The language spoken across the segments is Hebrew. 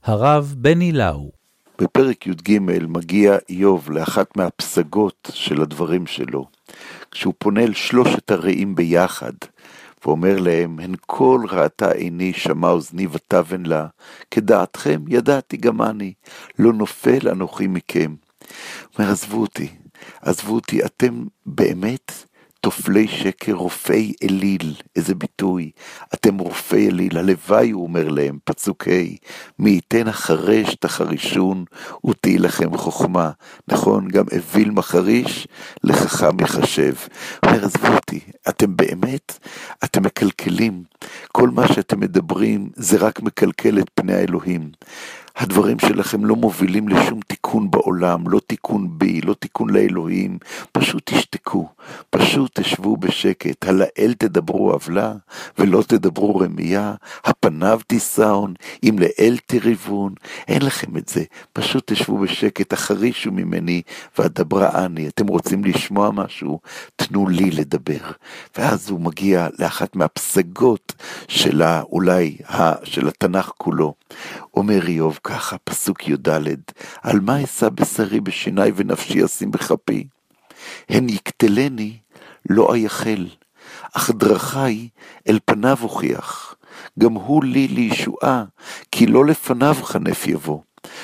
הרב בני לאו. בפרק י"ג מגיע איוב לאחת מהפסגות של הדברים שלו, כשהוא פונה אל שלושת הרעים ביחד, ואומר להם, הן כל ראתה עיני, שמע אוזני ותבן לה, כדעתכם ידעתי גם אני, לא נופל אנוכי מכם. הוא אומר, עזבו אותי, אתם באמת תופלי שקר, רופאי אליל, איזה ביטוי, אתם רופאי אליל, הלוואי הוא אומר להם, פסוק ה', מי ייתן החרש תחרישון ותהי לכם חוכמה, נכון, גם אוויל מחריש לחכם יחשב. הוא אומר, עזבו אותי, אתם באמת, אתם מקלקלים, כל מה שאתם מדברים זה רק מקלקל את פני האלוהים. הדברים שלכם לא מובילים לשום תיקון בעולם, לא תיקון בי, לא תיקון לאלוהים, פשוט תשתקו, פשוט תשבו בשקט, הלאל תדברו עוולה, ולא תדברו רמייה, הפניו תישאון, אם לאל תריבון, אין לכם את זה, פשוט תשבו בשקט, החרישו ממני, ואדברה אני, אתם רוצים לשמוע משהו, תנו לי לדבר. ואז הוא מגיע לאחת מהפסגות של אולי של התנ"ך כולו, אומר איוב ככה, פסוק י"ד, על מה אשא בשרי בשיני ונפשי אשים בכפי? הן יקטלני לא אייחל, אך דרכי אל פניו הוכיח, גם הוא לי לישועה, כי לא לפניו חנף יבוא.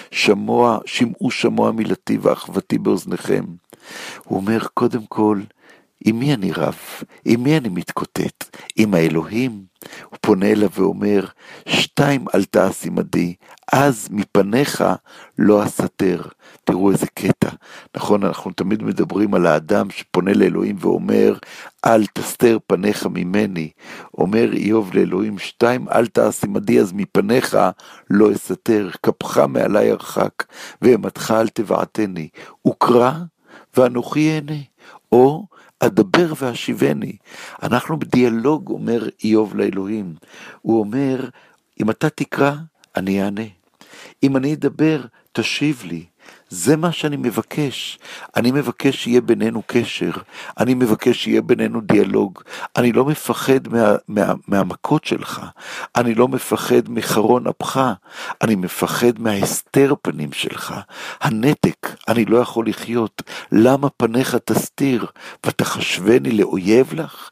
שמעו שמוע מילתי ואחוותי באוזניכם. הוא אומר, קודם כל, עם מי אני רב? עם מי אני מתקוטט? עם האלוהים? הוא פונה אליו ואומר, 2 אל תעש עמדי, אז מפניך לא אסתר. תראו איזה קטע. נכון, אנחנו תמיד מדברים על האדם שפונה לאלוהים ואומר, אל תסתר פניך ממני. אומר איוב לאלוהים, 2 אל תעש עמדי, אז מפניך לא אסתר. כפך מעלי הרחק, ואימתך אל תבעתני. וקרא ואנוכי אענה. או אדבר ואשיבני. אנחנו בדיאלוג, אומר איוב לאלוהים. הוא אומר, אם אתה תקרא, אני אענה. אם אני אדבר, תשיב לי. זה מה שאני מבקש. אני מבקש שיהיה בינינו קשר. אני מבקש שיהיה בינינו דיאלוג. אני לא מפחד מהמכות שלך. אני לא מפחד מחרון אפך. אני מפחד מההסתר פנים שלך. הנתק, אני לא יכול לחיות. למה פניך תסתיר? ותחשבני לאויב לך?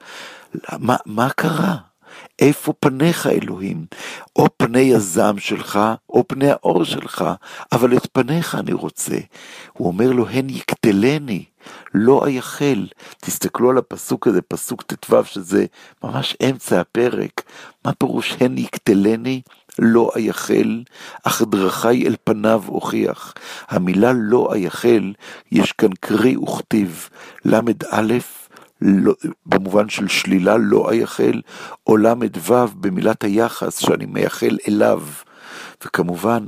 מה קרה? איפה פניך אלוהים? או פני הזעם שלך, או פני האור שלך, אבל את פניך אני רוצה. הוא אומר לו, הן יקטלני, לא אייחל. תסתכלו על הפסוק הזה, פסוק ט"ו, שזה ממש אמצע הפרק. מה פירוש הן יקטלני? לא אייחל, אך דרכי אל פניו הוכיח. המילה לא אייחל, יש כאן קרי וכתיב, למד א', לא, במובן של שלילה לא אייחל, או למד ו' במילת היחס שאני מייחל אליו. וכמובן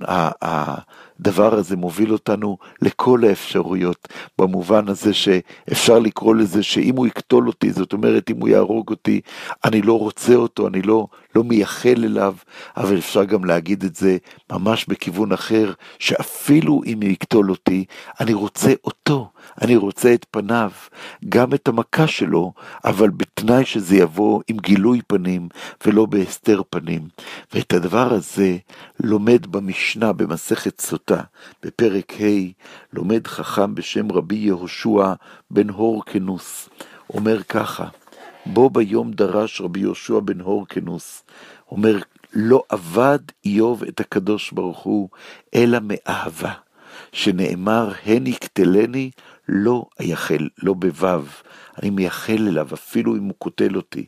הדבר הזה מוביל אותנו לכל האפשרויות, במובן הזה שאפשר לקרוא לזה שאם הוא יקטול אותי, זאת אומרת אם הוא יהרוג אותי, אני לא רוצה אותו, אני לא מייחל אליו, אבל אפשר גם להגיד את זה ממש בכיוון אחר, שאפילו אם הוא יקטול אותי, אני רוצה אותו, אני רוצה את פניו, גם את המכה שלו, אבל בתנאי שזה יבוא עם גילוי פנים, ולא בהסתר פנים. ואת הדבר הזה לומד במשנה במסכת סוטה, בפרק ה', לומד חכם בשם רבי יהושע בן הורקנוס, אומר ככה, בו ביום דרש רבי יהושע בן הורקנוס, אומר, לא עבד איוב את הקדוש ברוך הוא, אלא מאהבה, שנאמר, הן יקטלני, לא אייחל, לא בוו, אני מייחל אליו, אפילו אם הוא קוטל אותי.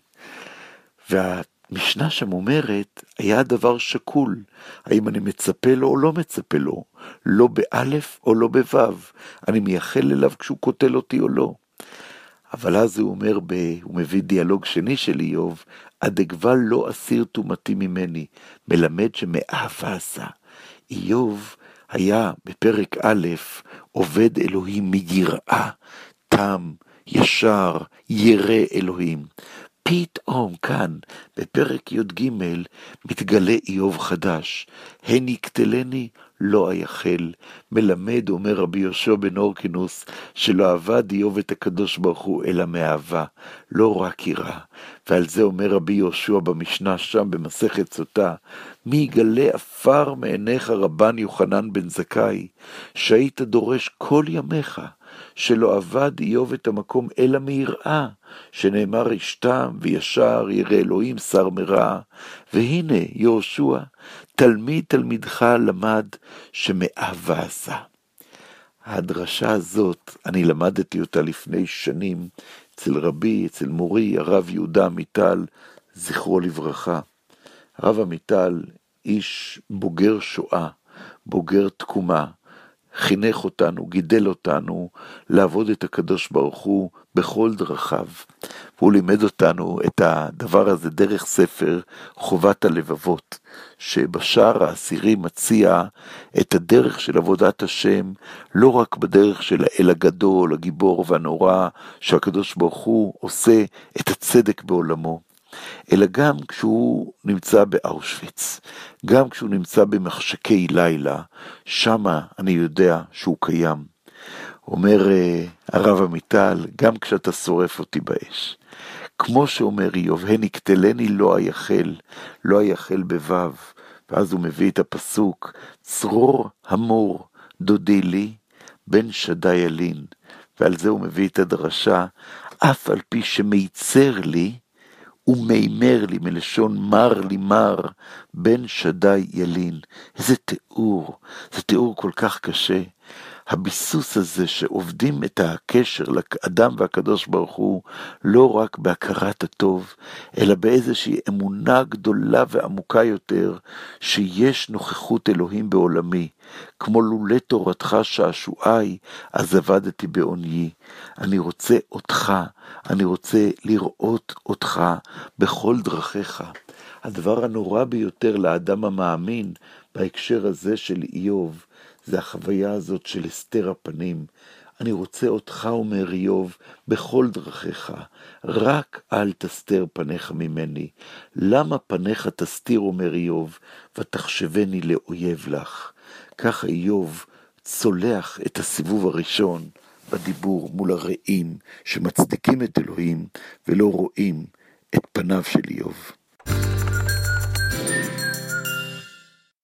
והמשנה שם אומרת, היה הדבר שקול, האם אני מצפה לו או לא מצפה לו, לא באלף או לא בוו, אני מייחל אליו כשהוא קוטל אותי או לא. אבל אז הוא אומר, הוא מביא דיאלוג שני של איוב, הדגבל לא אסיר תומתי ממני, מלמד שמאהבה עשה. איוב היה בפרק א', עובד אלוהים מיראה, תם, ישר, ירא אלוהים. פתאום כאן, בפרק י"ג, מתגלה איוב חדש. הן יקטלני, לא אייחל. מלמד, אומר רבי יהושע בן הורקנוס, שלא עבד איוב את הקדוש ברוך הוא, אלא מאהבה, לא רק יראה. ועל זה אומר רבי יהושע במשנה שם במסכת סוטה, מי יגלה עפר מעיניך רבן יוחנן בן זכאי, שהיית דורש כל ימיך, שלא עבד איוב את המקום אלא מיראה, שנאמר ישתם וישר ירא אלוהים שר מרע. והנה יהושע, תלמיד תלמידך למד שמאהבה עשה. הדרשה הזאת, אני למדתי אותה לפני שנים, אצל מורי, הרב יהודה עמיטל, זכרו לברכה. הרב עמיטל, איש בוגר שואה, בוגר תקומה, חינך אותנו, גידל אותנו לעבוד את הקדוש ברוך הוא בכל דרכיו. והוא לימד אותנו את הדבר הזה דרך ספר חובת הלבבות, שבשער העשירי מציע את הדרך של עבודת השם, לא רק בדרך של האל הגדול, הגיבור והנורא, שהקדוש ברוך הוא עושה את הצדק בעולמו, אלא גם כשהוא נמצא באושוויץ, גם כשהוא נמצא במחשקי לילה, שמה אני יודע שהוא קיים. אומר הרב עמיטל, גם כשאתה שורף אותי באש, כמו שאומר איוב, הן יקטלני לא אייחל, לא אייחל בבב, ואז הוא מביא את הפסוק, צרור המור דודי לי, בן שדי ילין, ועל זה הוא מביא את הדרשה, אף על פי שמייצר לי, ומימר לי, מלשון מר לי מר, בן שדי ילין. איזה תיאור, זה תיאור כל כך קשה. הביסוס הזה שעובדים את הקשר לאדם והקדוש ברוך הוא, לא רק בהכרת הטוב, אלא באיזושהי אמונה גדולה ועמוקה יותר, שיש נוכחות אלוהים בעולמי, כמו לולא תורתך שעשועי, אז עבדתי בעוניי. אני רוצה אותך, אני רוצה לראות אותך בכל דרכיך. הדבר הנורא ביותר לאדם המאמין, בהקשר הזה של איוב, זה החוויה הזאת של הסתר הפנים. אני רוצה אותך, אומר איוב, בכל דרכיך, רק אל תסתר פניך ממני. למה פניך תסתיר, אומר איוב, ותחשבני לאויב לך? ככה איוב צולח את הסיבוב הראשון בדיבור מול הרעים שמצדיקים את אלוהים ולא רואים את פניו של איוב.